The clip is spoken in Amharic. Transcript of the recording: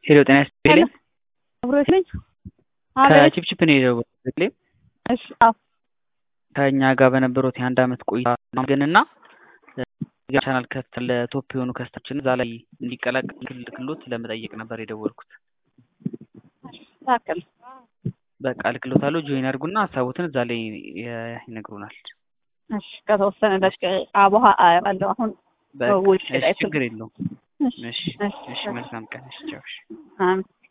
ሄሎ ጤና ይስጥልኝ። አብሮሽ ነኝ። አቤት። ከቺፕቺፕ ነው የደወልኩት። እሺ። አዎ ከኛ ጋር በነበሩት የአንድ አመት ቆይታ ገንና ቻናል ከፍት ለቶፕ የሆኑ ከስተችን እዛ ላይ እንዲቀላቀሉት ለመጠየቅ ነበር የደወልኩት። ታከል በቃ ልክሎታለሁ። ጆይን አድርጉና ሀሳቦትን እዛ ላይ ይነግሩናል። እሺ። ከተወሰነ ደቂቃ በኋላ አያለሁ። አሁን በቃ ችግር የለውም። እሺ መልካም ቀን። እሺ ቻው። አሜን።